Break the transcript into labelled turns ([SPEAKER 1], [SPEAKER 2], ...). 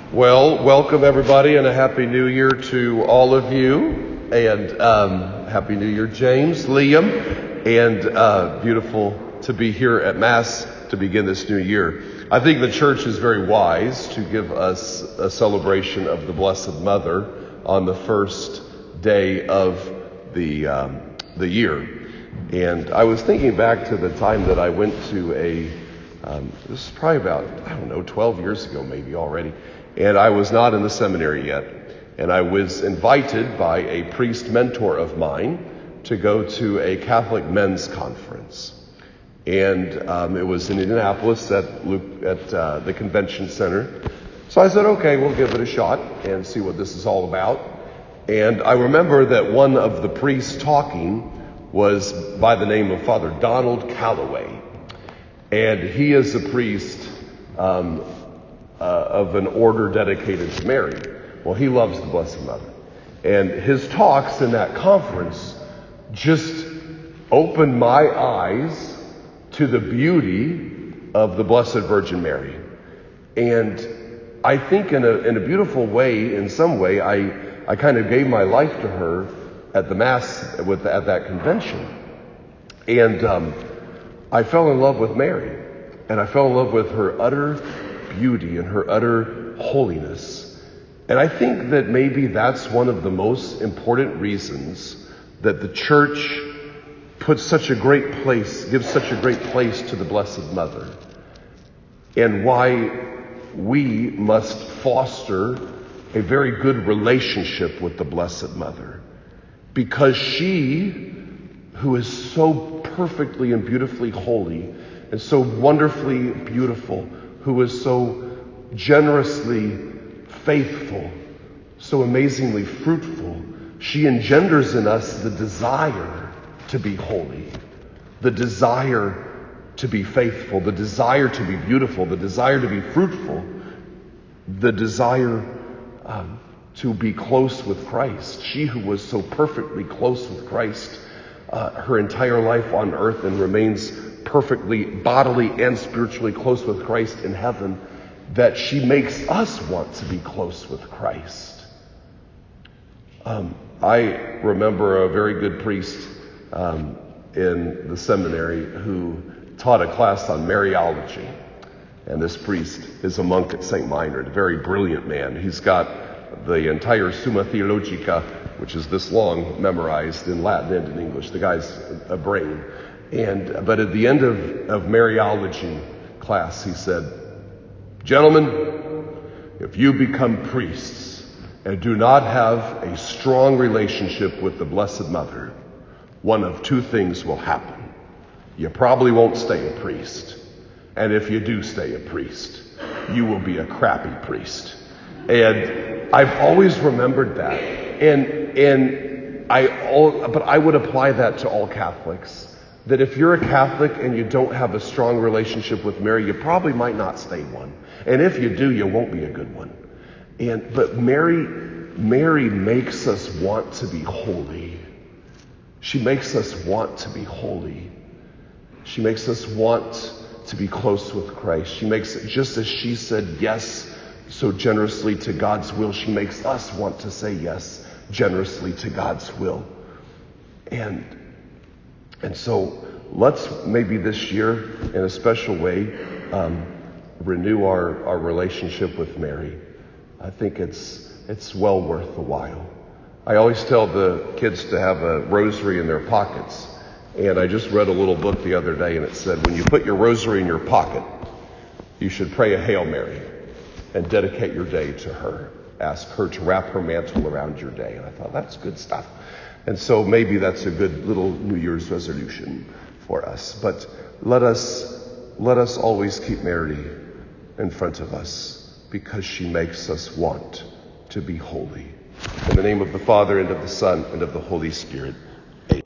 [SPEAKER 1] Well, welcome everybody and a Happy New Year to all of you. And Happy New Year, James, Liam, and beautiful to be here at Mass to begin this new year. I think the church is very wise to give us a celebration of the Blessed Mother on the first day of the year. And I was thinking back to the time that I went to this is probably about, 12 years ago maybe already. And I was not in the seminary yet. And I was invited by a priest mentor of mine to go to a Catholic men's conference. And it was in Indianapolis at the convention center. So I said, okay, we'll give it a shot and see what this is all about. And I remember that one of the priests talking was by the name of Father Donald Calloway. And he is a priest of an order dedicated to Mary. Well, he loves the Blessed Mother. And his talks in that conference just opened my eyes to the beauty of the Blessed Virgin Mary. And I think in a beautiful way, in some way, I kind of gave my life to her at the Mass at that convention. And I fell in love with Mary. And I fell in love with her utter beauty and her utter holiness. And I think that maybe that's one of the most important reasons that the church gives such a great place to the Blessed Mother, and why we must foster a very good relationship with the Blessed Mother. Because she, who is so perfectly and beautifully holy and so wonderfully beautiful, who is so generously faithful, so amazingly fruitful, she engenders in us the desire to be holy, the desire to be faithful, the desire to be beautiful, the desire to be fruitful, the desire to be close with Christ. She who was so perfectly close with Christ her entire life on earth and remains perfectly bodily and spiritually close with Christ in heaven, that she makes us want to be close with Christ. I remember a very good priest in the seminary who taught a class on Mariology. And this priest is a monk at St. Meinrad, a very brilliant man. He's got the entire Summa Theologica, which is this long, memorized in Latin and in English. The guy's a brain. But at the end of Mariology class, he said, "Gentlemen, if you become priests and do not have a strong relationship with the Blessed Mother, one of two things will happen. You probably won't stay a priest. And if you do stay a priest, you will be a crappy priest." And I've always remembered that. But I would apply that to all Catholics. That if you're a Catholic and you don't have a strong relationship with Mary, you probably might not stay one. And if you do, you won't be a good one. But Mary makes us want to be holy. She makes us want to be holy. She makes us want to be close with Christ. She makes it, just as she said yes so generously to God's will, she makes us want to say yes generously to God's will. And so let's maybe this year, in a special way, renew our relationship with Mary. I think it's well worth the while. I always tell the kids to have a rosary in their pockets. And I just read a little book the other day, and it said, when you put your rosary in your pocket, you should pray a Hail Mary and dedicate your day to her. Ask her to wrap her mantle around your day. And I thought, that's good stuff. And so maybe that's a good little New Year's resolution for us. But let us always keep Mary in front of us, because she makes us want to be holy. In the name of the Father, and of the Son, and of the Holy Spirit.